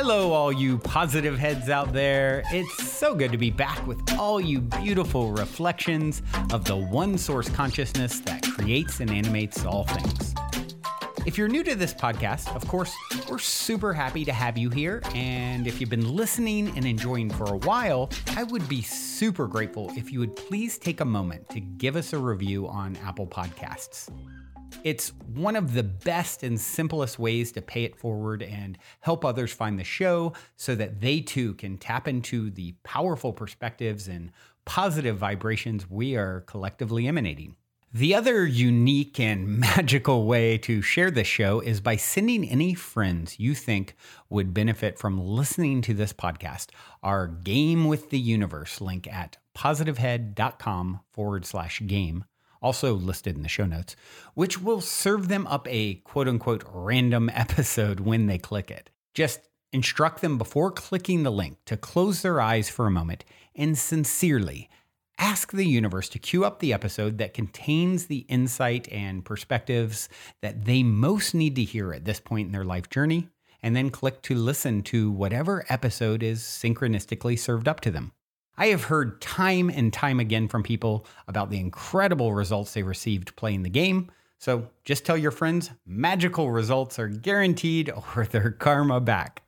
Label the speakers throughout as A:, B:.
A: Hello, all you positive heads out there. It's so good to be back with all you beautiful reflections of the one source consciousness that creates and animates all things. If you're new to this podcast, of course, we're super happy to have you here. And if you've been listening and enjoying for a while, I would be super grateful if you would please take a moment to give us a review on Apple Podcasts. It's one of the best and simplest ways to pay it forward and help others find the show so that they too can tap into the powerful perspectives and positive vibrations we are collectively emanating. The other unique and magical way to share this show is by sending any friends you think would benefit from listening to this podcast our Game with the Universe link at positivehead.com/game. Also listed in the show notes, which will serve them up a quote-unquote random episode when they click it. Just instruct them before clicking the link to close their eyes for a moment and sincerely ask the universe to cue up the episode that contains the insight and perspectives that they most need to hear at this point in their life journey, and then click to listen to whatever episode is synchronistically served up to them. I have heard time and time again from people about the incredible results they received playing the game. So just tell your friends magical results are guaranteed or their karma back.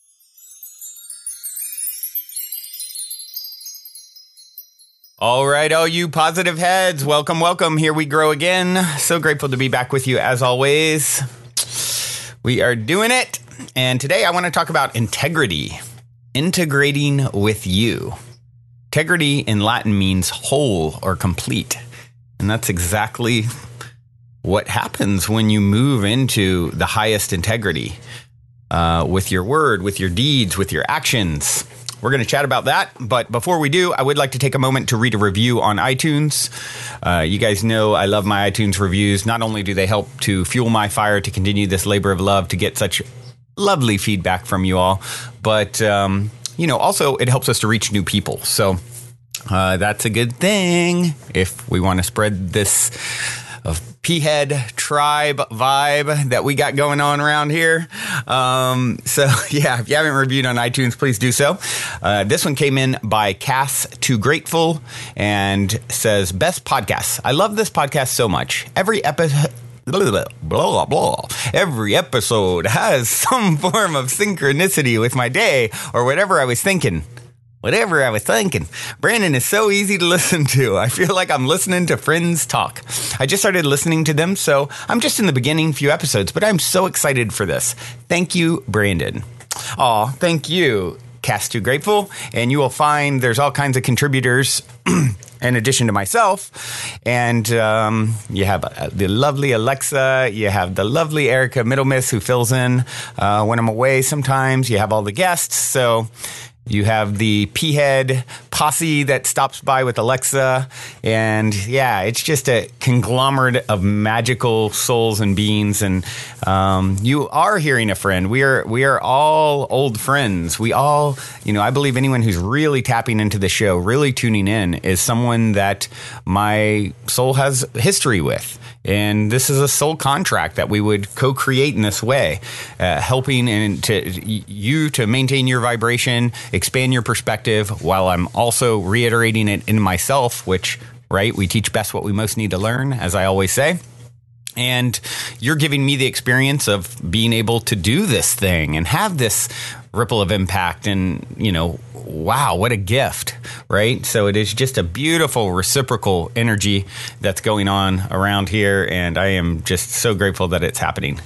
A: All right, all you positive heads, welcome, welcome. Here we grow again. So grateful to be back with you as always. We are doing it. And today I want to talk about integrity, integrating with you. Integrity in Latin means whole or complete. And that's exactly what happens when you move into the highest integrity with your word, with your deeds, with your actions. We're going to chat about that. But before we do, I would like to take a moment to read a review on iTunes. You guys know I love my iTunes reviews. Not only do they help to fuel my fire to continue this labor of love, to get such lovely feedback from you all, but also it helps us to reach new people. So that's a good thing if we want to spread this P-head tribe vibe that we got going on around here. If you haven't reviewed on iTunes, please do so. This one came in by Cass Too Grateful and says, best podcast. I love this podcast so much. Every episode... Blah, blah, blah. Every episode has some form of synchronicity with my day or whatever I was thinking. Brandon is so easy to listen to. I feel like I'm listening to friends talk. I just started listening to them, so I'm just in the beginning few episodes, but I'm so excited for this. Thank you, Brandon. Aw, thank you, Cast Too Grateful. And you will find there's all kinds of contributors in addition to myself. And you have the lovely Alexa. You have the lovely Erica Middlemiss who fills in when I'm away sometimes. You have all the guests. So you have the P-head posse that stops by with Alexa. And yeah, it's just a conglomerate of magical souls and beings. And you are hearing a friend. We are all old friends. We all, I believe anyone who's really tapping into the show, really tuning in, is someone that my soul has history with. And this is a soul contract that we would co-create in this way, helping you to maintain your vibration, expand your perspective, while I'm also reiterating it in myself, which, right, we teach best what we most need to learn, as I always say. And you're giving me the experience of being able to do this thing and have this ripple of impact. And, wow, what a gift, right? So it is just a beautiful reciprocal energy that's going on around here. And I am just so grateful that it's happening.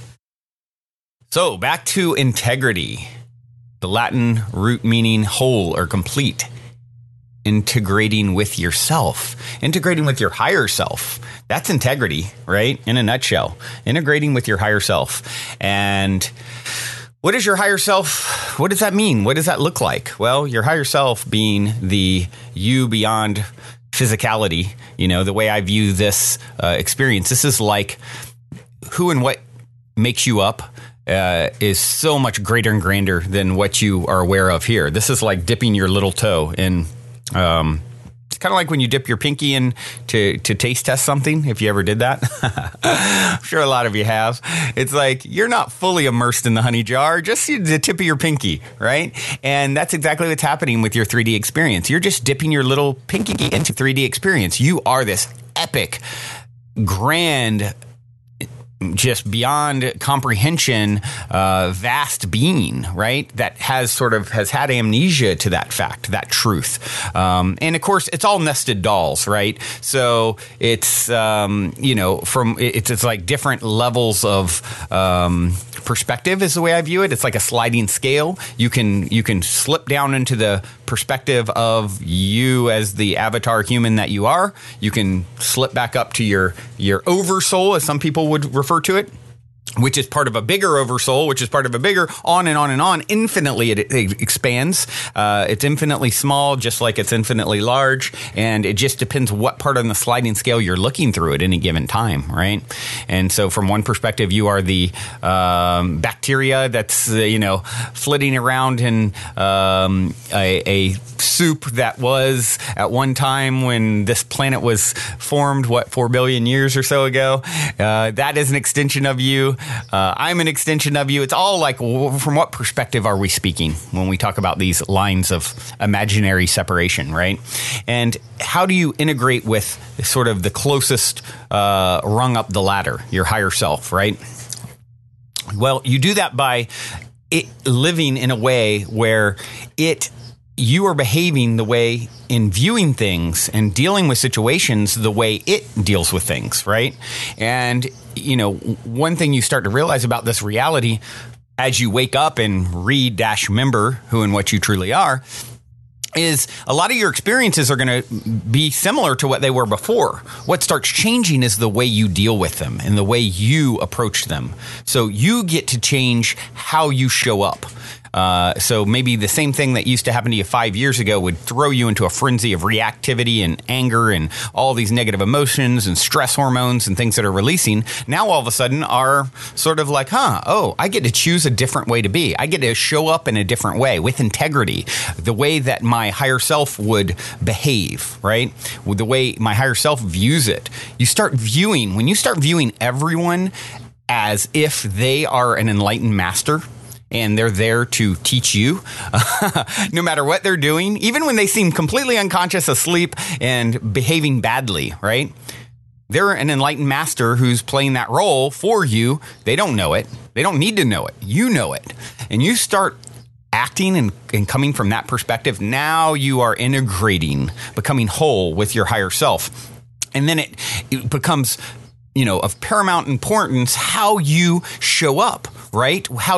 A: So back to integrity, the Latin root meaning whole or complete. Integrating with yourself, integrating with your higher self. That's integrity, right? In a nutshell, integrating with your higher self. And what is your higher self? What does that mean? What does that look like? Well, your higher self being the you beyond physicality, the way I view this experience. This is like who and what makes you up is so much greater and grander than what you are aware of here. This is like dipping your little toe in kind of like when you dip your pinky in to taste test something, if you ever did that. I'm sure a lot of you have. It's like you're not fully immersed in the honey jar, just the tip of your pinky, right? And that's exactly what's happening with your 3D experience. You're just dipping your little pinky into 3D experience. You are this epic, grand, just beyond comprehension, vast being, right? That has had amnesia to that fact, that truth. And of course, it's all nested dolls, right? So it's, it's like different levels of, perspective is the way I view it. It's like a sliding scale. You can slip down into the perspective of you as the avatar human that you are. You can slip back up to your oversoul, as some people would refer to it, which is part of a bigger oversoul, which is part of a bigger, on and on and on. Infinitely, it expands. It's infinitely small, just like it's infinitely large. And it just depends what part on the sliding scale you're looking through at any given time, right? And so from one perspective, you are the bacteria that's, flitting around in a soup that was at one time when this planet was formed, 4 billion years or so ago. That is an extension of you. I'm an extension of you. It's all like, from what perspective are we speaking when we talk about these lines of imaginary separation, right? And how do you integrate with sort of the closest rung up the ladder, your higher self, right? Well, you do that by living in a way where you are behaving the way in viewing things and dealing with situations the way it deals with things, right? And, one thing you start to realize about this reality as you wake up and remember who and what you truly are is a lot of your experiences are going to be similar to what they were before. What starts changing is the way you deal with them and the way you approach them. So you get to change how you show up. So maybe the same thing that used to happen to you 5 years ago would throw you into a frenzy of reactivity and anger and all these negative emotions and stress hormones and things that are releasing. Now all of a sudden are sort of like, I get to choose a different way to be. I get to show up in a different way with integrity, the way that my higher self would behave, right? With the way my higher self views it. When you start viewing everyone as if they are an enlightened master, and they're there to teach you, no matter what they're doing, even when they seem completely unconscious, asleep, and behaving badly, right? They're an enlightened master who's playing that role for you. They don't know it. They don't need to know it. You know it. And you start acting and coming from that perspective. Now you are integrating, becoming whole with your higher self. And then it becomes, of paramount importance how you show up, right? How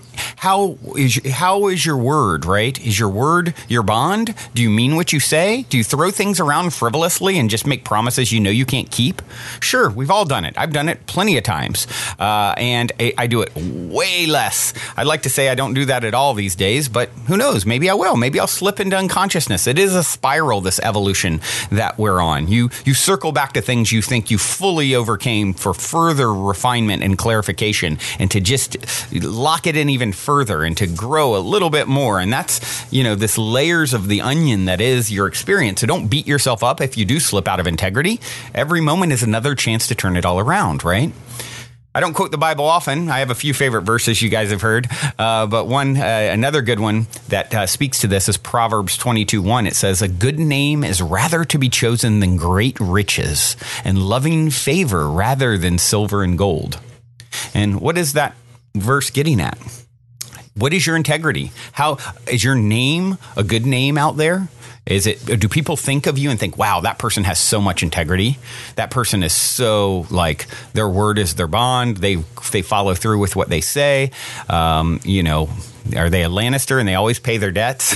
A: is your word, right? Is your word your bond? Do you mean what you say? Do you throw things around frivolously and just make promises you can't keep? Sure, we've all done it. I've done it plenty of times. And I do it way less. I'd like to say I don't do that at all these days, but who knows? Maybe I will. Maybe I'll slip into unconsciousness. It is a spiral, this evolution that we're on. You circle back to things you think you fully overcame for further refinement and clarification, and to just lock it in even further and to grow a little bit more. And that's, this layers of the onion that is your experience. So don't beat yourself up if you do slip out of integrity. Every moment is another chance to turn it all around, right? I don't quote the Bible often. I have a few favorite verses you guys have heard. But another good one that speaks to this is Proverbs 22:1. It says, "A good name is rather to be chosen than great riches, and loving favor rather than silver and gold." And what is that verse getting at? What is your integrity? How is your name a good name out there? Do people think of you and think, wow, that person has so much integrity? That person is so, their word is their bond. They follow through with what they say. Are they a Lannister and they always pay their debts?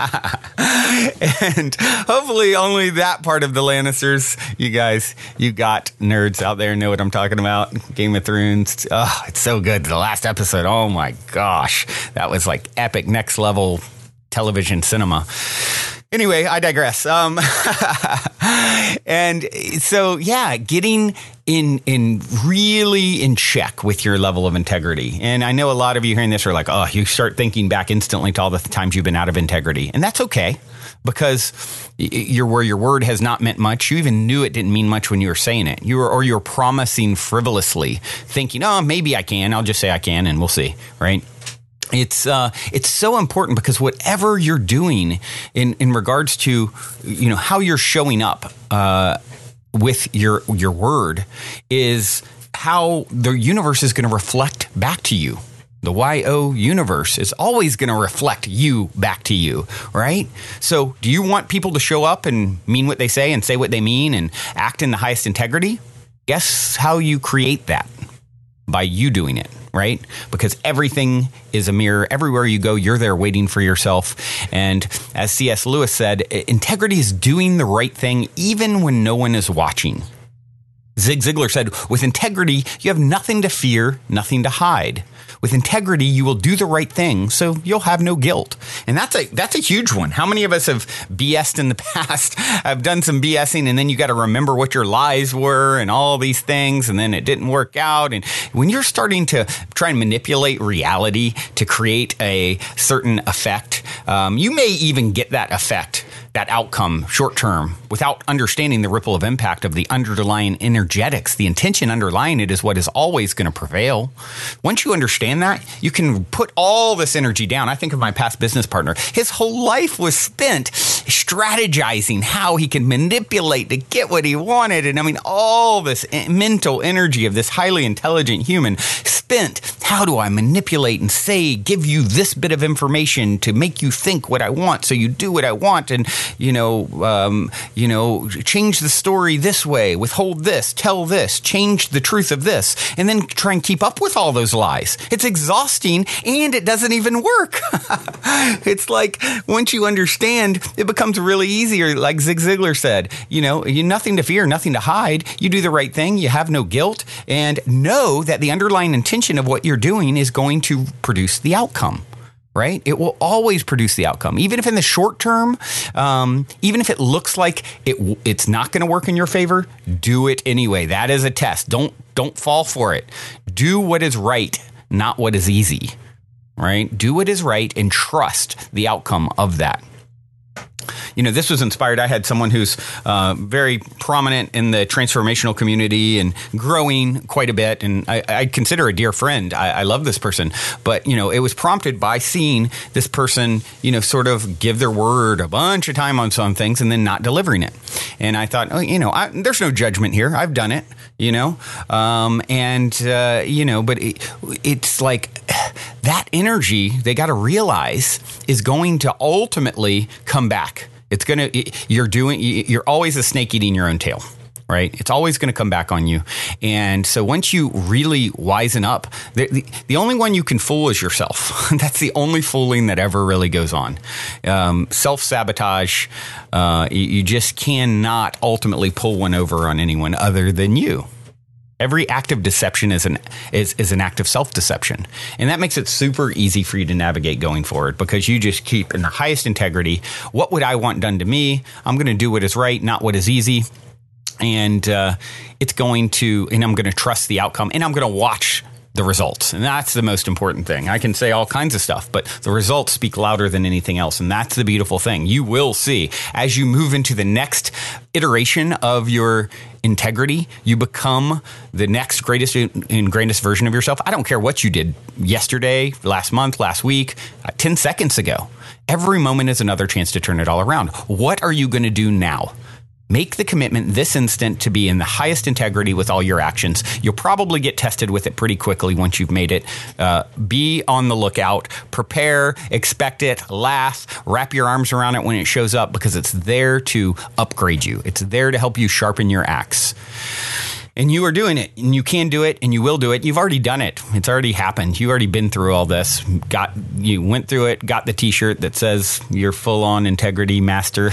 A: And hopefully only that part of the Lannisters, you got nerds out there know what I'm talking about. Game of Thrones. Oh, it's so good. The last episode, oh my gosh. That was like epic next level television cinema. Anyway, I digress. And so, getting in really in check with your level of integrity. And I know a lot of you hearing this are like, you start thinking back instantly to all the times you've been out of integrity. And that's okay. because where your word has not meant much. You even knew it didn't mean much when you were saying it. You're promising frivolously, thinking, oh, maybe I can. I'll just say I can, and we'll see, right? It's so important, because whatever you're doing in regards to, how you're showing up with your word is how the universe is going to reflect back to you. The YO universe is always going to reflect you back to you, right? So do you want people to show up and mean what they say and say what they mean and act in the highest integrity? Guess how you create that? By you doing it, right? Because everything is a mirror. Everywhere you go, you're there waiting for yourself. And as C.S. Lewis said, integrity is doing the right thing even when no one is watching. Zig Ziglar said, with integrity, you have nothing to fear, nothing to hide. With integrity, you will do the right thing, so you'll have no guilt. And that's a huge one. How many of us have BS'd in the past? I've done some BSing, and then you got to remember what your lies were and all these things, and then it didn't work out. And when you're starting to try and manipulate reality to create a certain effect, you may even get that effect, that outcome short term, without understanding the ripple of impact of the underlying energetics. The intention underlying it is what is always going to prevail. Once you understand that, you can put all this energy down. I think of my past business partner. His whole life was spent strategizing how he can manipulate to get what he wanted. And I mean, all this mental energy of this highly intelligent human spent, how do I manipulate and give you this bit of information to make you think what I want, so you do what I want, and change the story this way, withhold this, tell this, change the truth of this, and then try and keep up with all those lies. It's exhausting, and it doesn't even work. It's like, once you understand, it becomes really easier. Like Zig Ziglar said, you nothing to fear, nothing to hide. You do the right thing. You have no guilt, and know that the underlying intention of what you're doing is going to produce the outcome. Right? It will always produce the outcome, even if in the short term, even if it looks like it's not going to work in your favor. Do it anyway. That is a test. Don't fall for it. Do what is right, not what is easy. Right? Do what is right and trust the outcome of that. This was inspired. I had someone who's very prominent in the transformational community and growing quite a bit. And I consider a dear friend. I love this person. But, it was prompted by seeing this person, sort of give their word a bunch of time on some things and then not delivering it. And I thought, there's no judgment here. I've done it, but it's like that energy, they got to realize, is going to ultimately come back. You're always a snake eating your own tail, right? It's always going to come back on you. And so once you really wisen up, the only one you can fool is yourself. That's the only fooling that ever really goes on. Self-sabotage, you just cannot ultimately pull one over on anyone other than you. Every act of deception is an act of self-deception. And that makes it super easy for you to navigate going forward, because you just keep in the highest integrity. What would I want done to me? I'm going to do what is right, not what is easy. And I'm going to trust the outcome, and I'm going to watch the results. And that's the most important thing. I can say all kinds of stuff, but the results speak louder than anything else. And that's the beautiful thing. You will see as you move into the next iteration of your integrity, you become the next greatest and grandest version of yourself. I don't care what you did yesterday, last month, last week, 10 seconds ago. Every moment is another chance to turn it all around. What are you going to do now? Make the commitment this instant to be in the highest integrity with all your actions. You'll probably get tested with it pretty quickly once you've made it. Be on the lookout, prepare, expect it, laugh, wrap your arms around it when it shows up, because it's there to upgrade you. It's there to help you sharpen your axe. And you are doing it, and you can do it, and you will do it. You've already done it. It's already happened. You've already been through all this. You went through it, got the t-shirt that says you're full on integrity master.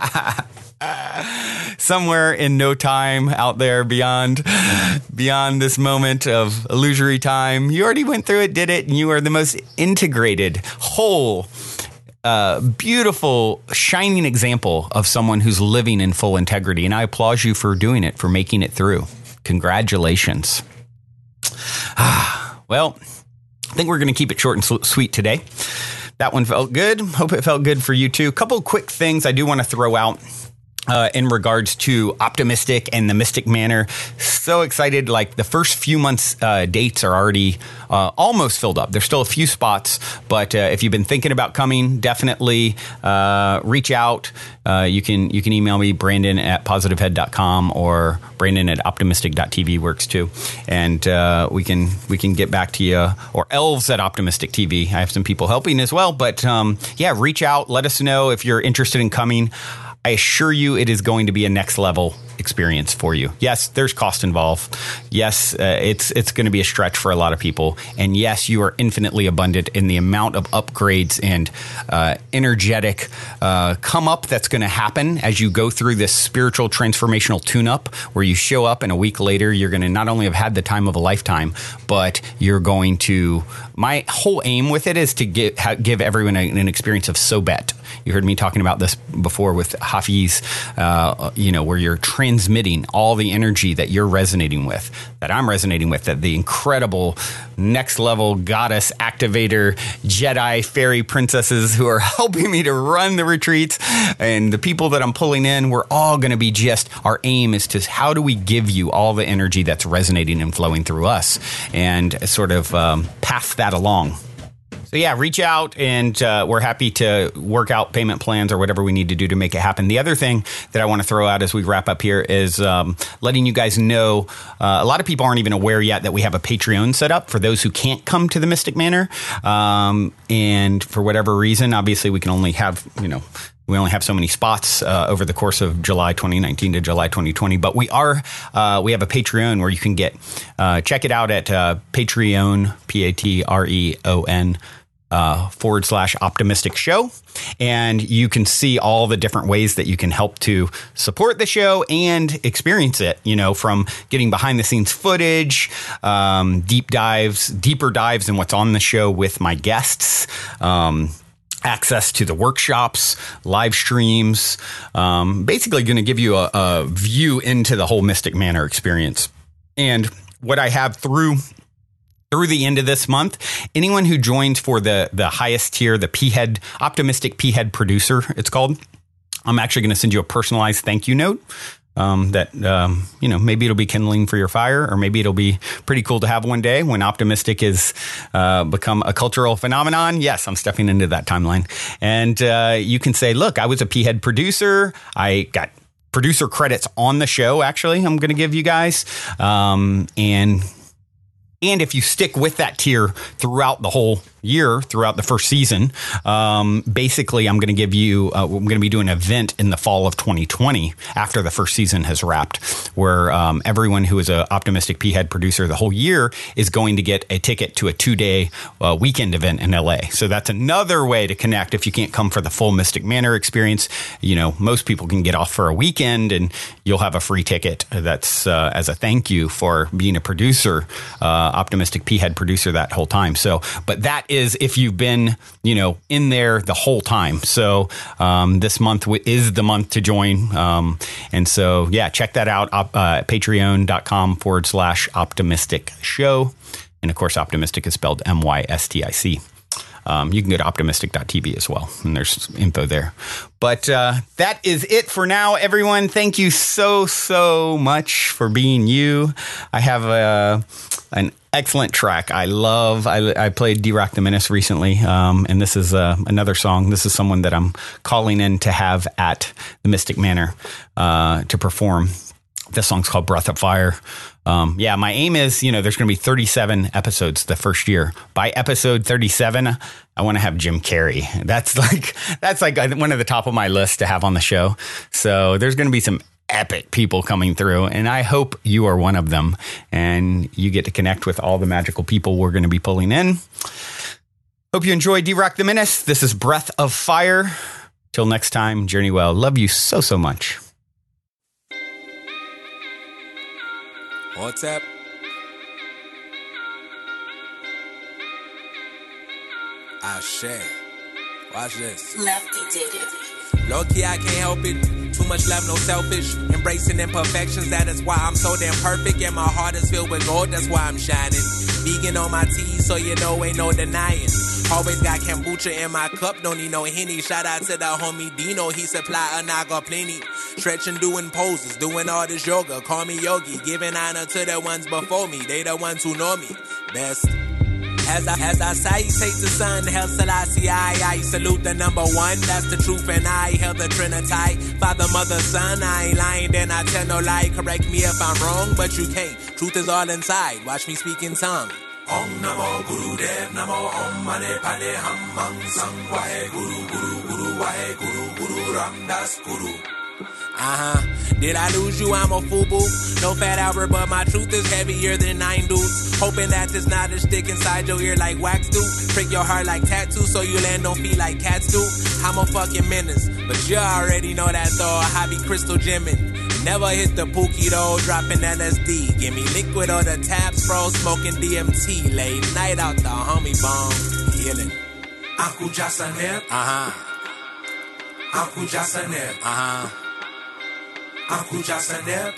A: Somewhere in no time out there beyond this moment of illusory time, you already went through it, did it, and you are the most integrated, whole, beautiful, shining example of someone who's living in full integrity. And I applaud you for doing it, for making it through. Congratulations. Well, I think we're going to keep it short and sweet today. that one felt good. Hope it felt good for you too. Couple quick things I do want to throw out. In regards to Optimistic and the Mystic Manor. So excited. Like the first few months dates are already almost filled up. There's still a few spots, but if you've been thinking about coming, definitely reach out. You can email me, Brandon@positivehead.com, or Brandon@optimistic.tv works too. And we can get back to you, or Elves at Optimistic TV. I have some people helping as well, but yeah, reach out. Let us know if you're interested in coming. I assure you it is going to be a next level experience for you. Yes, there's cost involved. Yes, it's going to be a stretch for a lot of people. And yes, you are infinitely abundant in the amount of upgrades and energetic come up that's going to happen as you go through this spiritual transformational tune-up, where you show up and a week later, you're going to not only have had the time of a lifetime, but you're going to... My whole aim with it is to give everyone an experience of Sobet. You heard me talking about this before with Hafiz, where you're transmitting all the energy that you're resonating with, that I'm resonating with, that the incredible next level goddess activator Jedi fairy princesses who are helping me to run the retreats, and the people that I'm pulling in, we're all going to be our aim is to how do we give you all the energy that's resonating and flowing through us, and sort of pass that along. So yeah, reach out, and we're happy to work out payment plans or whatever we need to do to make it happen. The other thing that I want to throw out as we wrap up here is letting you guys know, a lot of people aren't even aware yet that we have a Patreon set up for those who can't come to the Mystic Manor. And for whatever reason, obviously we can only have, we only have so many spots over the course of July 2019 to July 2020. But we have a Patreon where you can check it out at Patreon, Patreon, /Optimistic Show. And you can see all the different ways that you can help to support the show and experience it, from getting behind the scenes footage, deeper dives in what's on the show with my guests, access to the workshops, live streams, basically going to give you a view into the whole Mystic Manor experience. And what I have through the end of this month, anyone who joins for the highest tier, the P-Head, Optimistic P-Head Producer, it's called, I'm actually going to send you a personalized thank you note. That maybe it'll be kindling for your fire, or maybe it'll be pretty cool to have one day when Optimistic is become a cultural phenomenon. Yes, I'm stepping into that timeline. And you can say, look, I was a P-Head producer. I got producer credits on the show, actually, I'm going to give you guys. And if you stick with that tier throughout the whole year, throughout the first season, basically I'm going to give you, we're going to be doing an event in the fall of 2020 after the first season has wrapped, where everyone who is an Optimistic P-Head producer the whole year is going to get a ticket to a 2-day weekend event in LA. So that's another way to connect. If you can't come for the full Mystic Manor experience, most people can get off for a weekend and you'll have a free ticket. That's as a thank you for being a producer, Optimistic P-Head producer that whole time. So, but that is if you've been, in there the whole time. So this month is the month to join. And so, yeah, check that out. Patreon.com/Optimistic Show. And of course, Optimistic is spelled MYSTIC. You can go to optimistic.tv as well, and there's info there. But that is it for now, everyone. Thank you so much for being you. I have an excellent track I love. I played D-Rock the Menace recently, and this is another song. This is someone that I'm calling in to have at the Mystic Manor to perform. This song's called Breath of Fire. My aim is, there's going to be 37 episodes the first year. By episode 37, I want to have Jim Carrey. That's like one of the top of my list to have on the show. So there's going to be some epic people coming through, and I hope you are one of them, and you get to connect with all the magical people we're going to be pulling in. Hope you enjoy D-Rock the Menace. This is Breath of Fire. Till next time, journey well. Love you so much.
B: What's up? Shit. Watch this.
C: Lefty did it.
B: Low key, I can't help it. Too much love, no selfish. Embracing imperfections, that is why I'm so damn perfect. And my heart is filled with gold, that's why I'm shining. Vegan on my teeth, so ain't no denying. Always got kombucha in my cup, don't need no Henny. Shout out to the homie Dino, he supply a naga plenty. Stretching, doing poses, doing all this yoga. Call me Yogi, giving honor to the ones before me. They the ones who know me best. As I citate the sun, Hail Selassie, I salute the number one. That's the truth, and I hail the Trinity. Father, mother, son, I ain't lying, then I tell no lie. Correct me if I'm wrong, but you can't. Truth is all inside. Watch me speak in tongue. Om Namo Guru Dev Namo Om Mane Pale Ham Mang Sang Wahe Guru Guru Guru Wahe Guru Guru Ram Das Guru. Did I lose you? I'm a FUBU. No fat Albert, but my truth is heavier than 9 dudes. Hoping that this knowledge stick inside your ear like wax do. Trick your heart like tattoo so you land on feet like cats do. I'm a fucking menace, but you already know that though. I be crystal gemming. Never hit the pookie though, dropping LSD. Give me liquid or the taps, bro. Smoking DMT. Late night out the homie bomb. Healing. Uncle Jasaner. Uncle Jasaner. Uncle Jasaner.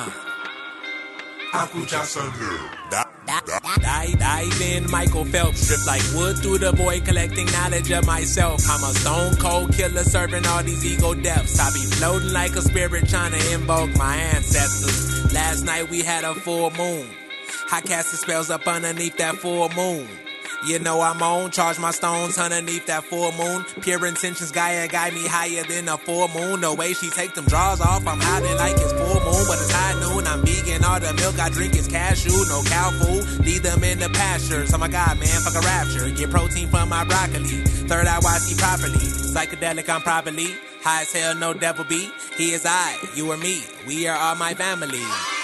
B: Uncle Jasaner. Dive in Michael Phelps, strip like wood through the void, collecting knowledge of myself. I'm a stone cold killer serving all these ego deaths. I be floating like a spirit trying to invoke my ancestors. Last night we had a full moon. I cast the spells up underneath that full moon. You know I'm on, charge my stones underneath that full moon. Pure intentions, Gaia guide me higher than a full moon. The way she take them draws off, I'm hiding like it's full moon. But it's high noon, I'm vegan, all the milk I drink is cashew. No cow food, leave them in the pastures. Oh my God, man, fuck a rapture. Get protein from my broccoli. Third eye, I see properly. Psychedelic, I'm properly. High as hell, no devil be. He is I, you or me. We are all my family.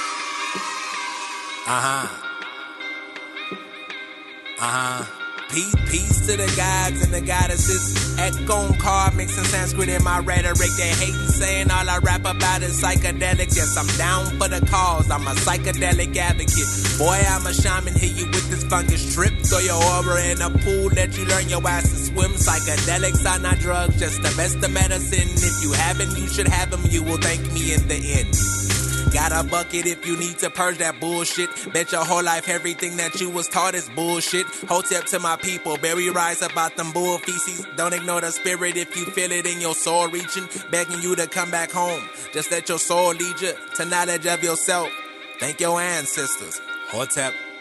B: Peace to the gods and the goddesses. Echo card mixing Sanskrit in my rhetoric. They hating saying all I rap about is psychedelics. Yes, I'm down for the cause. I'm a psychedelic advocate. Boy, I'm a shaman. Hit you with this fungus trip. Throw your aura in a pool. Let you learn your ass to swim. Psychedelics are not drugs, just the best of medicine. If you haven't, you should have them. You will thank me in the end. Got a bucket if you need to purge that bullshit. Bet your whole life everything that you was taught is bullshit. Hotep to my people, berry rise about them bull feces. Don't ignore the spirit if you feel it in your soul reaching. Begging you to come back home. Just let your soul lead you to knowledge of yourself. Thank your ancestors. Hotep.